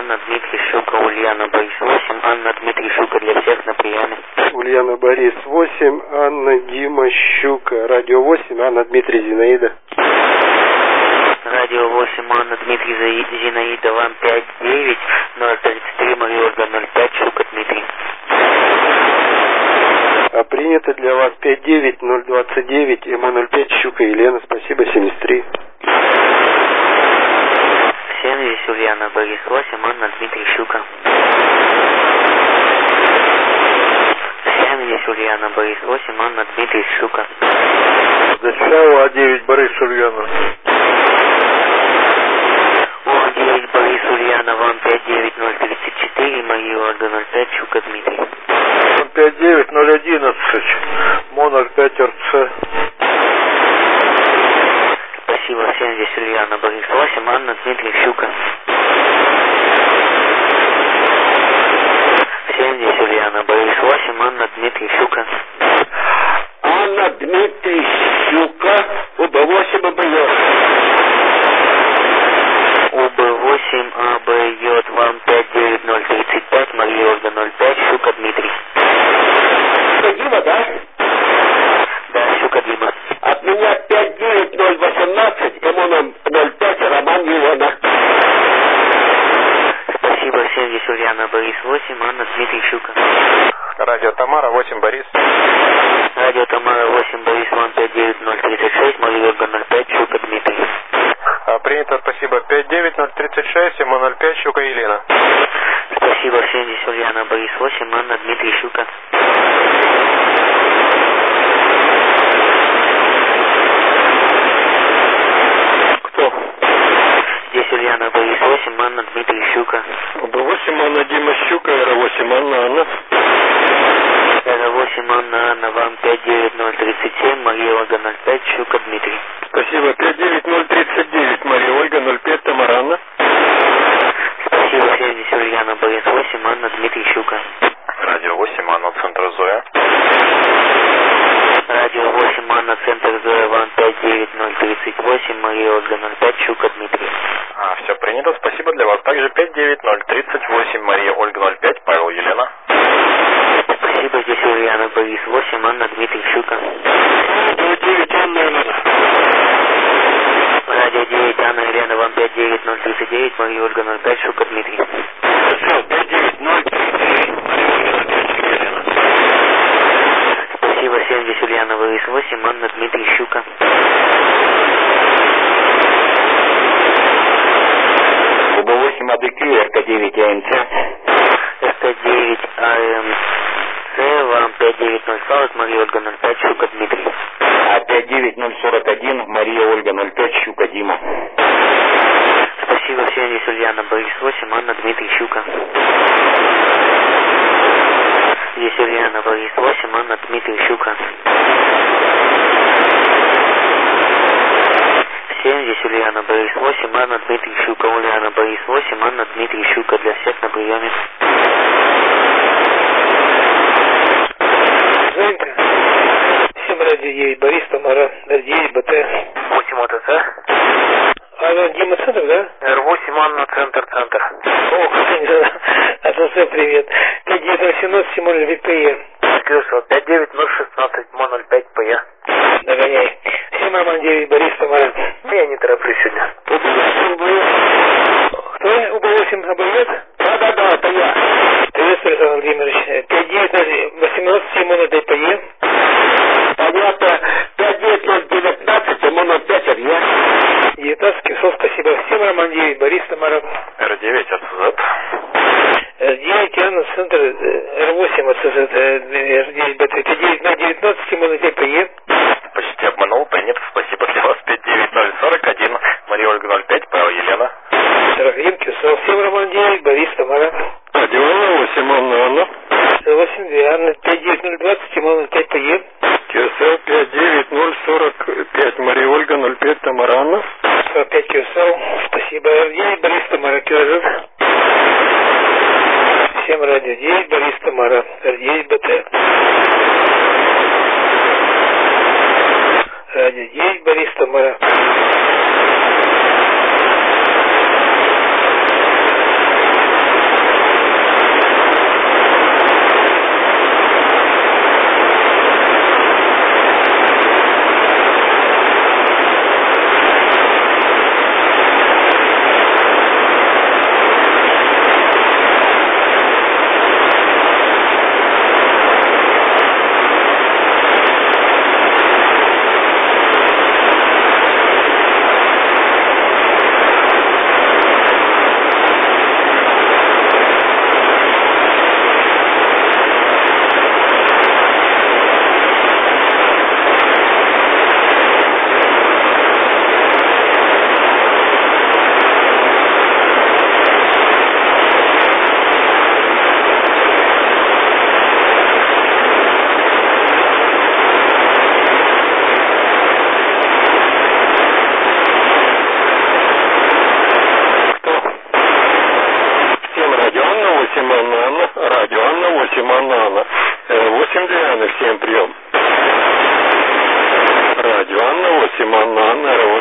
Анна, Дмитрий, Щука, Ульяна, Борис 8, Анна, Дмитрий, Щука для всех на приеме. Ульяна, Борис 8, Анна, Дима, Щука, радио 8, Анна, Дмитрий, Зинаида. Радио 8, Анна, Дмитрий, Зинаида, вам 59, 033, Мария Ольга, 05, Щука, Дмитрий. А принято для вас 59029, МО05, Щука, Елена, спасибо, 73. Всем здесь Ульяна, Борис 8, Анна, Дмитрий, Щука. Всем здесь Ульяна, Борис 8, Анна, Дмитрий, Щука. ГСАУ А9, Борис, Ульяна. О9, Борис, Ульяна, вам 59034, Мария Ольга, 05, Щука, Дмитрий. 59011, МО05, РЦ. Спасибо, всем здесь Ульяна, Борис 8, Анна, Дмитрий, Щука. Всем здесь Ульяна, Борис 8, Анна, Дмитрий, Щука. Анна, Дмитрий, Щука, УБ8 АБЙ. УБ8 АБЙ, вам 59035, Мария Ольга, 05, Щука, Дмитрий. Дима, да? Да, Щука, Дима. От меня 59018, МО05, Роман, Елена. Спасибо, всем здесь Ульяна, Борис 8, Анна, Дмитрий, Щука. Радио Тамара, 8, Борис. Радио Тамара 8, Борис, вам 59036, Мария Ольга, 05, Щука, Дмитрий. Принято, спасибо, 59036, МО05, Щука, Елена. Спасибо, всем здесь Ульяна, Борис 8, Анна, Дмитрий, Щука. Кто? Здесь Ульяна, Борис 8, Анна, Дмитрий, Щука. УБ8, Анна, Дима, Щука, Р8, Анна. Р8, Анна, вам 59037, Мария Ольга, 05, Щука, Дмитрий. Спасибо, 59039, Мария Ольга, 05, Тамара, Анна. Спасибо, всем здесь Ульяна, Борис 8, Анна, Дмитрий, Щука. Радио 8, Анна, Центр Зоя. Радио 8, Анна, Центр Зоя, вам 59038, Мария Ольга, 05, Щука, Дмитрий. Все принято, спасибо для вас. Также 59038, Мария Ольга, 05, Павел, Елена. Спасибо, здесь Ульяна, Борис 8, Анна, Дмитрий, Щука. Радио 9, Анна, Елена. Радио 9, Анна, Елена, вам 59039, Мария Ольга, 05, Щука, Дмитрий. 59039, Мария Ольга, 05, Щука, Елена. Спасибо, всем здесь Ульяна, Борис 8, Анна, Дмитрий, Щука. УБ8 АДК, РК9 АМЦ. РК9 АМЦ, вам 59040, Мария Ольга, 05, Щука, Дмитрий. А 59041, Мария Ольга, 05, Щука, Дима. Спасибо, всем здесь Ульяна, Борис 8, Анна, Дмитрий, Щука. Здесь Ульяна, Борис 8, Анна, Дмитрий, Щука. Всем здесь Ульяна, Борис 8, Анна, Дмитрий, Щука. Ульяна, Борис 8, Анна, Дмитрий, Щука для всех на приеме. Женька, всем радио 9, Борис, Тамара, R9, БТ. 8 ОТЦ. Алло, Дима, центр, да? Р8, Анна, центр. О, АТЦ, привет. 5918, Симон, ВПЕ. Плюс 59016, МО05, ПЕ. Догоняй. Всем Роман 9, Борис, Тамара. Я не тороплюсь сегодня. Кто? УБ8 АБЙ? Да, это я. Приветствую, Александр Владимирович. 59018, Симон, ДПЕ. Понятно. 59019, МО05, РЕ. 19 Кисов, спасибо. Всем Роман 9, Борис, Тамара. Р9, АЦЗ. R9, Анна, центр, R8, АЦЗ, R9, БТ. 59019, Симон, ДПЕ. Почти обманул, принято, спасибо для вас. 59041, Мария Ольга, 05, Павел, Елена. 41 Кисов. Всем Роман 9, Борис, Тамара. Радио 8, Анна. 8, 2, Анна, 59020, Симон, 5 ПЕ. КСЛ 59045, Мария Ольга, 05, Тамара, Анна. 45 Кисов. Спасибо. R9, Борис, Тамара, Киозов. Всем радио 9, Борис, Тамара, R9, БТ. Радио 9, Борис, Тамара.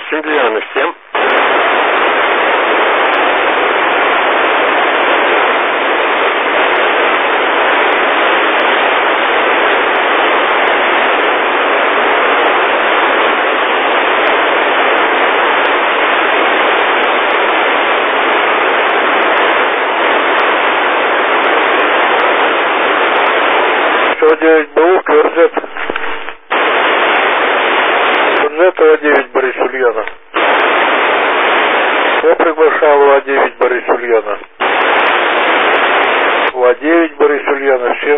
8 Ульяна, всем. ОА-9 БУ, КРЗ. КРЗ ОА-9 Борис Ульяна. Кто приглашал ОА-9 Борис Ульяна? ОА-9 Борис Ульяна, всем.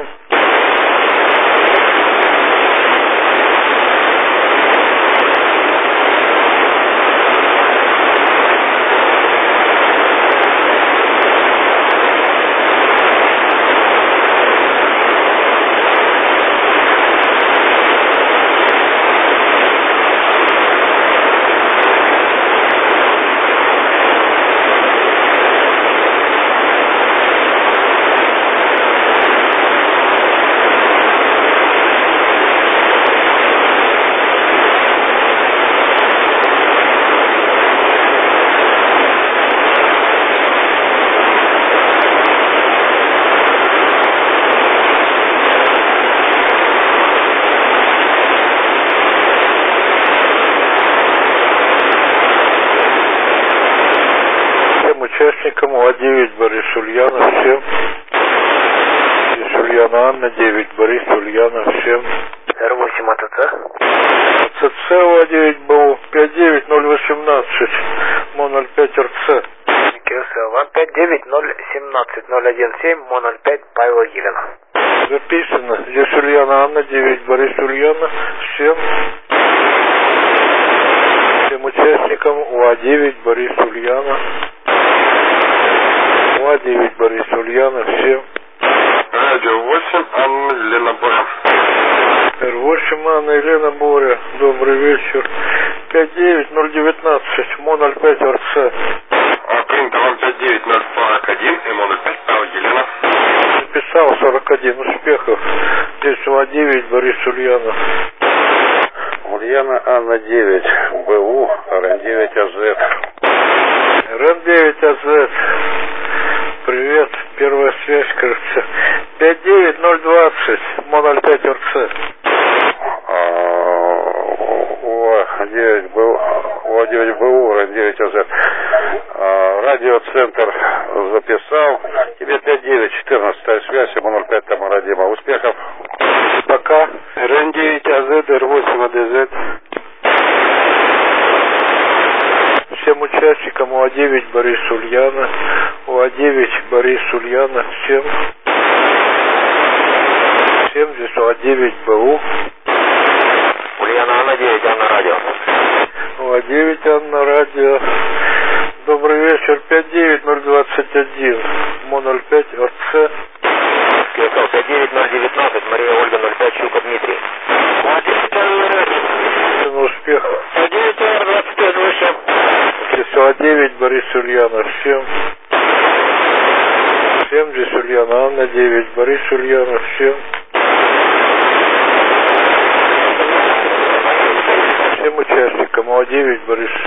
Участникам ОА-9 Борис Ульяна, всем. Борис Ульяна Анна, 9 Борис Ульяна, всем. Р8 АТЦ. АТЦ ОА-9 БУ, 59018, МО-05 РЦ. Вам 59017-017, МО-05 Павел Елена. Записано. Здесь Ульяна Анна, 9 Борис Ульяна, всем. Всем участникам ОА-9 Борис Ульяна. ОА-9 Борис Ульяна, всем. Радио 8, Анна Елена Боря. Р8 Анна Елена Боря, добрый вечер. 59019, МО-05 РЦ. Принято вам 59041 и МО-05 Павел Елена. Написал 41, успехов. Здесь ОА-9 Борис Ульяна. Ульяна Анна 9, БУ, РН9 АЗ. РН9 АЗ. Привет, первая связь, кажется. 59020, МО-05 РЦ. ОА-9 БУ, РН9 АЗ. Радиоцентр записал. Тебе 5914 связь, МО-05 Тамара Дима. Успехов. Пока. РН9 АЗ, Р8 АДЗ. Всем участникам ОА-9 Борис Ульяна. ОА-9 Борис Ульяна, всем. Всем здесь ОА-9 БУ. Ульяна Анна 9, Анна Радио. ОА-9 Анна Радио. Добрый вечер, 59021, МО-05 РЦ. Слышал, 59019, Мария Ольга 05, Щука Дмитрий. ОА-9 Анна Радио. На успех. ОА-9 25 выше. Здесь ОА-9 Борис Ульяна, всем. Всем здесь Ульяна Анна 9, Борис Ульяна, всем. Всем участникам ОА-9 Борис